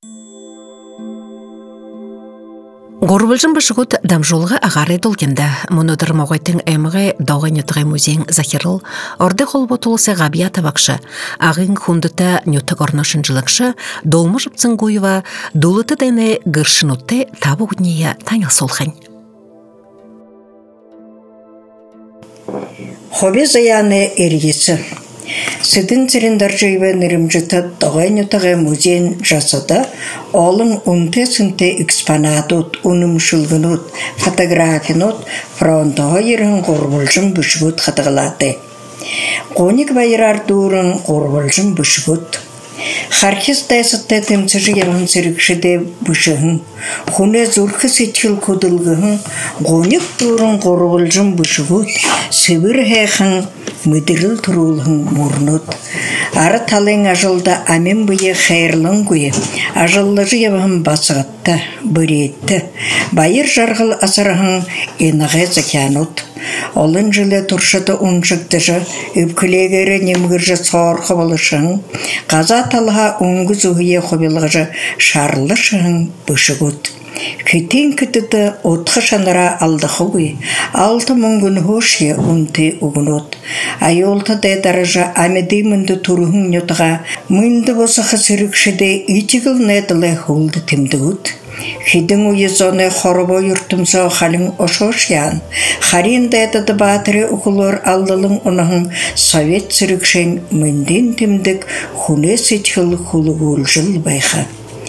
Горбылжын бышығыт дамжолғы ағары долгенді. Мұныдыр мағайтын әміғі дауған етіғай музейн захирыл, орды қолботулысы ғабия табақшы, ағын хундыта нөтік орнашын жылықшы, долмы жыпцын гойыва, дулыты дәне ғыршынутты табы ғуднея таңыл солғын. Хобе заяны эргесі. Сыдын цириндар жайбы нырымжыта доғайнытығы музейн жасада, олың унте-сынте экспонатут, унымшылғынут, фотографинут, фронтаға ерін ғорбылжын бүшігут қадығылады. Қоник байырар дұрын ғорбылжын бүшігут. Харкес тайсытта тымцыжы явын сырыкшыде бүшігін, хуне зурқы сетхіл көділгіхін, қоник дұрын ғорбылжын бүшігут, сыбыр хэхін, müdürül turulğun murnut. Arı talın ajılda amin bıyı xeyirlın güyü. Ajıllıcı yavın basıqıttı, büriyetті. Bayır жарғыл asırğın enığı zekanut. Olın жылы turşıdı unçıqtıcı, üpkülегері немгіржі соғырқы болышын. Қаза талға ұңғы зұғые құбылғыжы шарлышын бүшігут. Күтен күтіді отқы шанара алдықы güй, 6000 gün hoşye unты угунут. Айолты дайдарыжы амеди мүнді турухын нютыға, мүнді босықы сүрікшіде итігіл неділі хулды тімдігут. Хидин уйызоны хорыбо юртымса халин ошошян. Харин дайдады батыры укулор алдылың ұнығын совет сүрікшен мүнден тімдік хуне сетхіл хулығул жыл байха.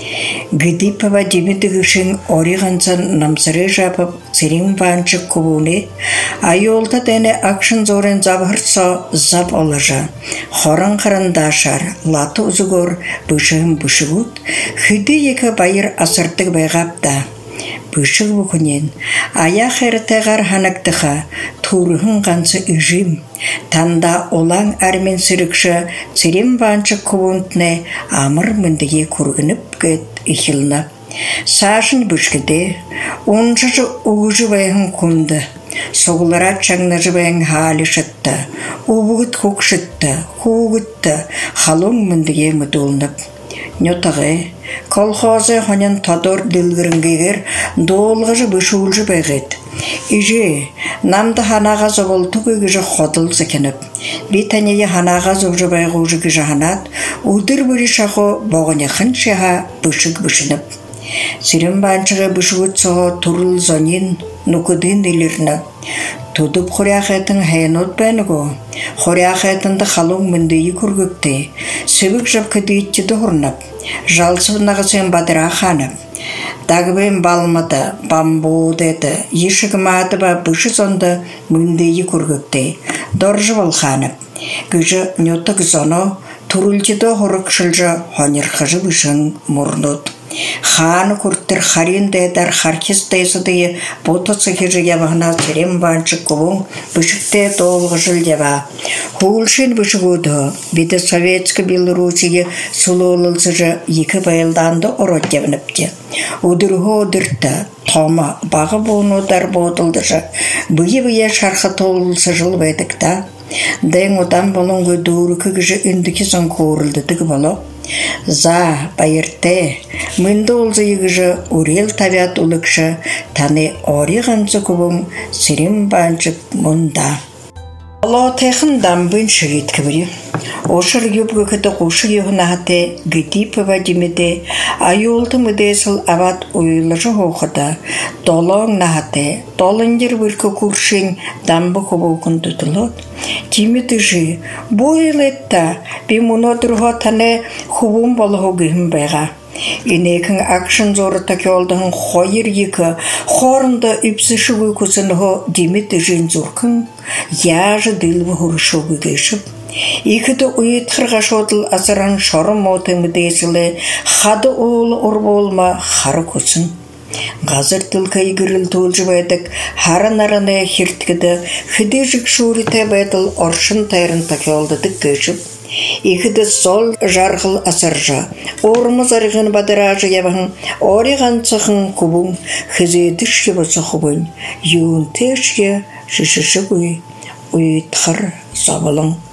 Гидипова демедігішін ориғансан намсыры жапып цирин банчы кубуне, айолта дәне акшын зорен забырса зап олажа. Хоран қарандашар, латы ұзығыр бүшігін бүшігут, хүді екі байыр асырдық байғапта. Бүшіг бүкінен, аяқ әртәғар ханақтыға, турығын қансы үжім. Танда олаң әрмен сүрікші цирин банчы кубунтне амыр мүндіге көргініп көт ихілні. Сашын бүшкіде, онжыжы ұғыжы байғын күнді. Соғылара чаңнажы байғын халі шытты. Убығыт көк шытты, хуғытты, халың мүндіге мүділініп. Нютығы, колхозы хонен тодор ділгірінгегер долғыжы бүшулжы байғыд. Ижі, намды ханаға зоволту көгіжі ходыл зекеніп. Битанеге ханаға зовжы байғужы кіжі ханат, удыр бүрі шақы боғыне қыншыға бүшік бүшініп. Сирин банчыға бүшігіт соғы турыл зонин нукудын илірні. Tudub xoriyaqetin hayanot banigo. Xoriyaqetinde xalung mündüyi kurgukti. Sübük jabkı deyitçidi hurnap. Jalsıbınağı sen badira xanıp. Dagıbın balmadı, bambu dedi. Yişigmadı ba büşı zonda mündüyi kurgukti. Dorjı bol xanıp. Gücü nyotuk zono turulcidi horukşılcı honirxıcı büşün murnut. Ханы күрттір харин дайдар харкес дайсыдыйы ботасы хежі ябағына цирин банчы кубун бүшікте долғы жыл яба. Хулшин бүшігуді, биді Советскі Белорусиге сұлуылылсыжы екі байылданды орот ябыныпте. Удырғы одыртты, тома бағы болынудар бодылдыжы, бұйы-бұйы шарқы толылсы жыл байдықта. Дәң одан болыңғы дұры күгіжі үндікі сон көрілдідігі болу. За, байырте, мүнді олзы егіжі үрел табиат ұлықшы, таны ориғанцы күбім сирин банчып мұнда. Ала тәхін дамбын шығыт кібірі. Ошыр юбгі күті қушы еғынағыты Гидипова демеде, айолты мүдесіл ават ұйлыжы хоқыда, долың нағыты, долыңдер бүркі күршін дамбы күбіғын тұтылыд. Киметі жи, бұл етті, бі мұны дұрға таны құбын болығы гүйім байға. Инекін акшын зоры таки олдығын қойыр екі, қорында үпсіші өкісініғы деметі жин зұркын, яжы дылбы ғырышы өгешіп. Екіді ұйытқырға шотыл азыран шорым отыңы дейсілі, қады оғылы ұрбы олма қары көсін. Ғазыр тілкі егіріл төлжі байдық, харан-араны херткіді, хүде жүк шуритай байдыл оршын тайрын таки олдыдық көшіп. Екіді сол жарғыл асыржа, орымыз арығын бадыражы ябағын, ориған цықын күбін, хізеді шебасы құбын, юын тешке шышышы көй, ұйытқыр забылың.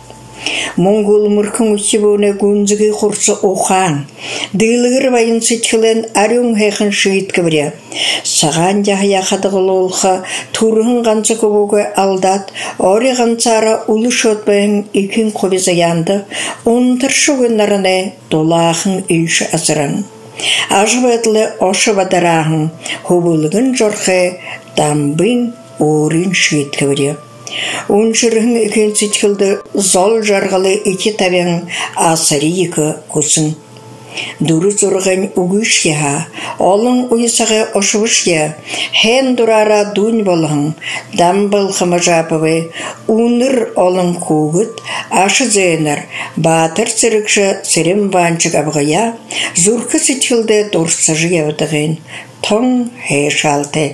Монгол мөркөн үсебөне гүнзги хурсы охан. Дылгыр байын сичхлен арюн хэхэн шиит кебре. Саган жахя хадгалуулха турхын ганцы көбөгө алдат, ори ганцара улушот бэн икин кобизаянды, унтыршугынарыне долахын илш асыран. Ажбетле ошыбадарахын, хубулгын жорхе дамбын орин шиит кебре. Уншырхын икен сичхылды зол жаргалы ики табян асари екі көсін. Дуры зұрған үгіш еха, олың уйсағы ошывыш е, хен дұрара дұн болың, дамбыл қымажапывы, уныр олың көгіт, ашы зейнір, батыр цирікші сирим банчык абғая, зұрқы сичхылды дұрсы жиевдығын, тоң хешалты.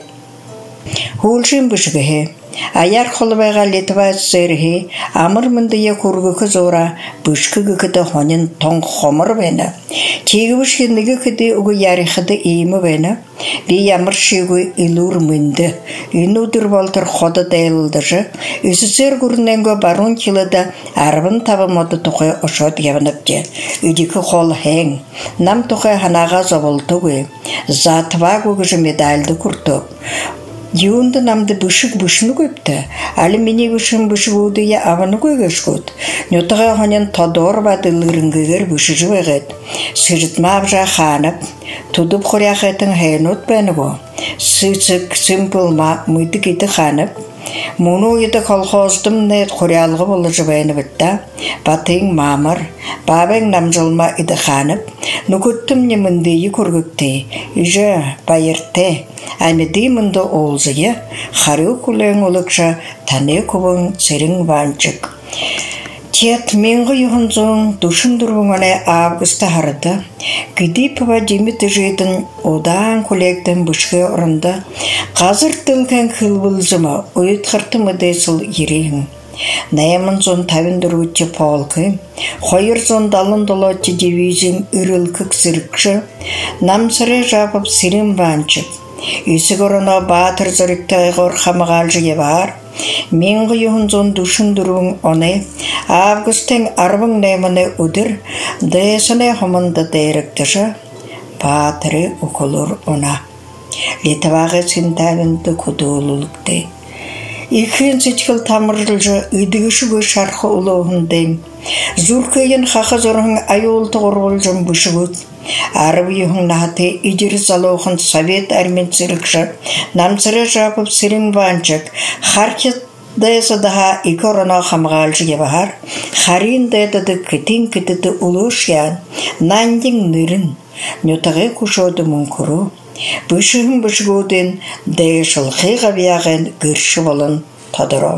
Хулшын бүшігі Аяр холбайга Литва сэрхи амыр мындыя кургы зора бышкы гыды хонин тон хомыр вена. Тигвыш хинныгы кыды угу ярихыды иймы вена. Би ямыр шигу илур мынды. Инудыр волтыр хода дайлдыжы. Үсісер гурненго барун килыда арбын табы моды тухай ошот явыныпте. Үдікі хол хэң. Нам тухай ханага зоволтугы. Затва гугыжы медальды куртук. Юнда намды бышык бышыны көпті. Алі мені бышын бышығуды я аваны көйгеш көт. Нютыға хонен тодор бады лырынгығыр бышыжы вәғет. Сырытма абжа ханып, тудып хоряқетін хайнот бәні бо. Сыцык, сымпылма, мыйты кейті ханып. Мұны еді колхоздым нәет хорялығы болы жыбайны бітті. Батың мамыр, бабың намжылма еді ханып. Нүкіттім неміндейі көргікті. Ижі, байырты. Әмеді мұнды олзыйы, хару күлең олықша тәне көбің сірің ванчык. Тет менгі юхынзың душын дұрбыңаны августа харыды. Гиди пыва деметі жейдің одан көлектен бүшке ұрынды. Қазыр тілген кілбілзімі ұйытқыртымы дейсіл ерейін. Нәймін зон тавинdur үтчі полкы, хойыр зон далын долотчы дивизин үрілкік сірікші, намсыры жапып сірім ванчык. Үсі көріна батыр зөрікті айғыр қамығалжы ебар, менгі юхын зон душын дұруын оны, августен арбың нәйміні үдір, дэсіне хомынды дайрықтыжы, батыры ұқылыр она. Летавағы синтавинді күдуылылықты. Икен сетхіл тамырылжы үдігішігі шарқы ұлығындайм. Зуркайын қақы зорғын айолты ғырғылжын бүшігіт. Арып үйің нағаты идір залуғын совет әрмен цирікші. Намсыры жапып сірін ванчык. Харкет дайсы daha iki orana қамғалжы ебағар. Харин дайдады кітін кітіді ұлыш ян. Нандың нырын. Нютығы күшоды мұнкұру. Бүшігін бүшігуден дайшылқи ғабияғын гүрші болын тадыру.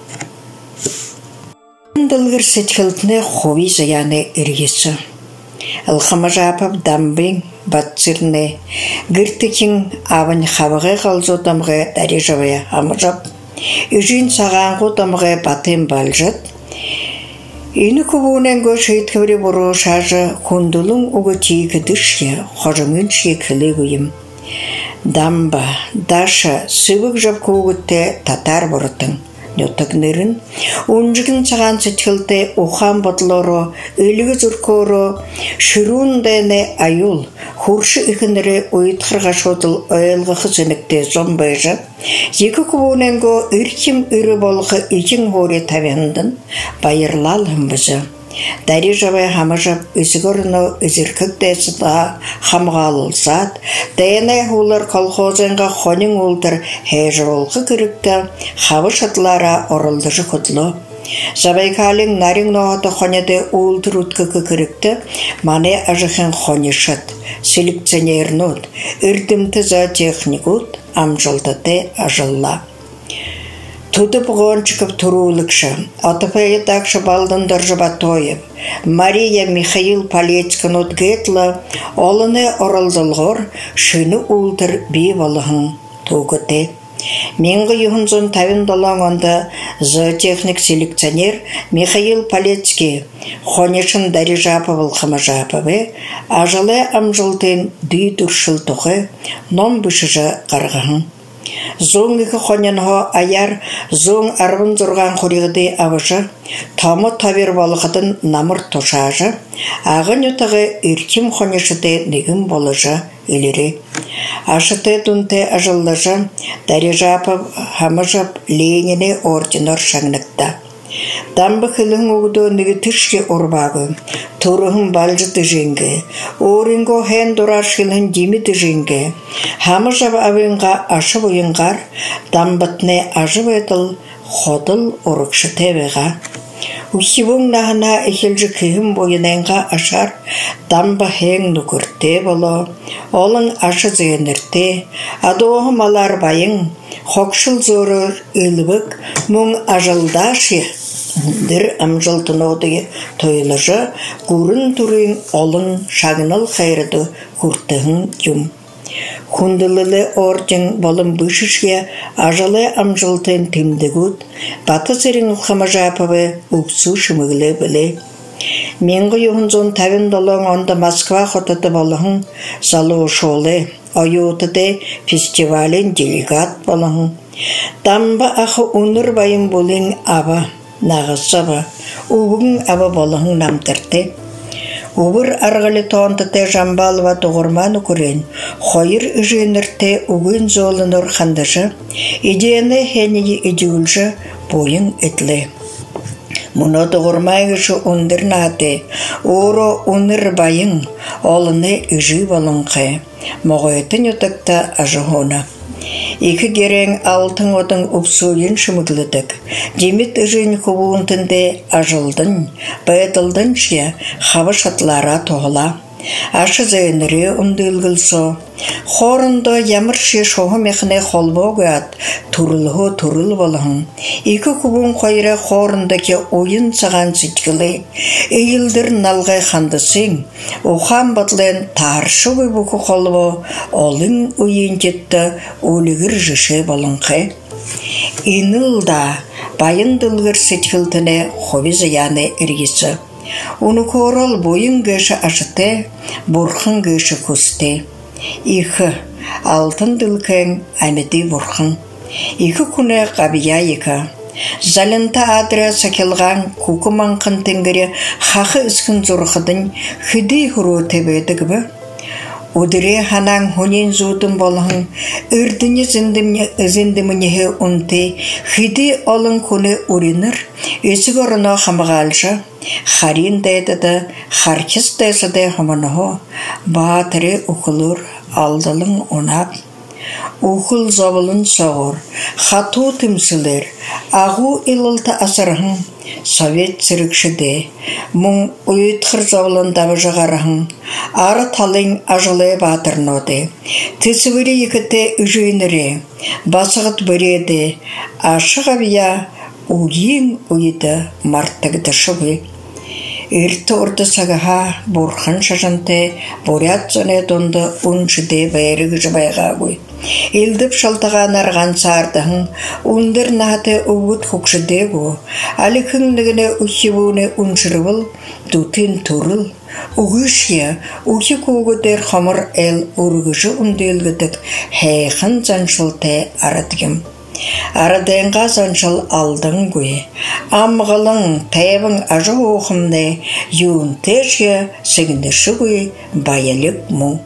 Дылғыр сетхілтіне хови заяны үргесі. Алқамы жапып дамбың батсырны. Гүртікін авын қабығы қалзудамғы дәрежавая амыжап. Үжін сағанғы дамғы батын балжат. Ені көбуінен көш еткевері бұру шажы күнділің ұғы тейгі дүшке қожымын шекілі көйім. Дамба, даша, сывық жап көгітті татар бұрытың. Нютығнырын, ұнжығын саған сетхілді ұқан бұтлары, өлігі зүркөрі, шүрін дәне айыл, хуршы үкінірі ұйытқырға шотыл ойылғы қызынікті зомбайжы, екі көбуіненгі үркім үрі болғы үйін ғори табяндың байырлалым бізі. Дәрі жабай хамажап үзігіріні үзіркік дәсіда хамғалылсат, дәйінай хулар колхозынға қонын олдыр хәжіролғы күрікті хавыш атлара орылдыжы құтлы. Забайкалың нарың ноғаты қонеде олдыр үткікі күрікті мане ажықын қонешат, селекционернут, үрдімті за техникут, амжылдыды ажылла. Туды бұғын чықып тұрулықшы, атыпайы дақшы балдын дұржы батойып, Мария Михаил Палецкін отгетлі, олыны оралдылғыр, шыны ұлдыр бей болығын туғыды. Менгі юхынзын тавин долаңында зоотехник селекционер Михаил Палецкий, хонешын дәрі жапы бұлқымы жапыбы, ажылы амжылдың дүй дұршыл тұғы, ном бүшіжі қарғығын. Зоң екі қонянға аяр, зоң арбын зұрған қорығыды авыжы, тамы табер балықыдың намыр тошажы, ағын өтіғі үркем қонешіде негім болыжы үлірі. Ашыты дүнте ажыллыжы, дәрежапы хамыжып Леніне орденор шаңнықта. Дамбы қылың оғыды өндігі түшке ұрбағы, тұрығын балжы түженгі, орынғы хэн дұраш қылын демі түженгі, хамы жаб авынға ашып ойынғар, дамбытны ажып етіл, қодыл ұрықшы тәбіға. Ухивың нағына әхелжі күйім бойынайынға ашар, дамбы хэн нүкірте болу, олың ашы зүйінірте, адоғы малар байың, қоқшыл зорыр үлбік, мұң ажылдашы, дір амжылтын одығы тойлыжы, көрін түрін олың шағыныл қайрыды күртігін юм. Хундылылы орден болым бүшішке ажалы амжылтын тімдігіт, баты сірін ұққама жапывы ұқсу шымығылы білі. Менгі юхынзон тавин долың онда Москва хотыты болығын залы ошолы, ойотыды фестивалін делегат болығын. Дамба ақы ұныр байын болың аба, нағысы ба, ұғын аба болығын намтырды. Убыр арғалы тоғантыты жамбалыва тұғырманы көрен, қойыр үженірте үгін золыныр қандыжы, идеяны хенеге идеулжы бойын етлі. Мұны тұғырмайғышы ұндыр наты, оро ұныр байын, олыны үжі болыңқы, мұғайтын өтікті ажығына. Екі керең алтын отың ұпсуын шымыглыдық. Демет үжін құбуынтынды ажылдың, байытылдың шия қавы шатлара тоғыла. Ашы зәйінірі ұндылғылсо. Хорынды ямыршы шоғы мекіне қолбоғы ат, тұрылғы тұрыл болығын. Екі күбін қойыры хорындaki ойын саған сеткілі. Эйілдір налғай қандысың, оған батлын таршы көбікі қолбо, олың ойын жетті өлігір жышы болыңқы. Инылда байындылғыр сеткілтіне хоби заяны әргесі. Оны корал бойын гөші ашыты, бұрқын гөші көсті. Иқы алтын дылкын әметі бұрқын. Иқы күні қабия иқы. Залынта адыра сакелған күкіманқын теңгірі қақы үскін зұрқыдың хүді хүру тәбеді гібі. Удыре ханан хунин зудын болғын, үрдіні зіндімінеге ұнты, хүді олың күні үрінір, өсік орына қамығалжы, харин дәйдіді, харкес дәйсіде қымынығы, батыры ұқылыр, алдылың ұнап. Ұқыл забылын соғыр, қату тімсілер, ағу илылты асырғын, Совет сірікшіде, мұң ұйытқыр забылын дабы жағарғын, ары талың ажылы батырноды, тісівірі екіте үжейнірі, басығыт біреді, ашық абия ұйын ұйыды марттығды шығы. Ирті ұрды сағаға бұрхан шажанты, борят зөне донды ұншыде бәйірігі жыбайға ғой. Елдіп шалтыған арған сардығын, ұндыр нағыты ұғыт құқшыде ғой. Алі күндігіне ұхивуыны ұншырывыл, дұтын тұрыл. Ұғышия, ұхи көгідер қамыр әл ұрғышы ұнделгідік, хайқын заншылты арадығым. Арадыңға заншыл алдың көй. Амғылың, тәйбің ажы оқымды, юын тәші, сігіндіші көй, байылық мұң.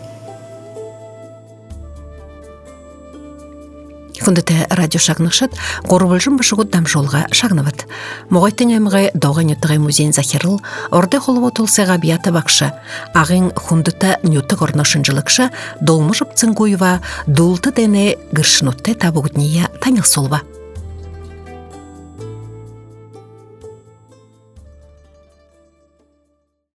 Күндіті радио шағнықшыд, қорыбылжым бішігіт дамжолға шағнывыд. Моғайтын әміғі доғын өттіғай музейн захирыл, орды қолы отылсыға бията бақшы, ағын күндіті нөті ғорношынжылықшы, долмышып цыңгуйва, дулты дәне гіршінутты табуғытния таныл солва.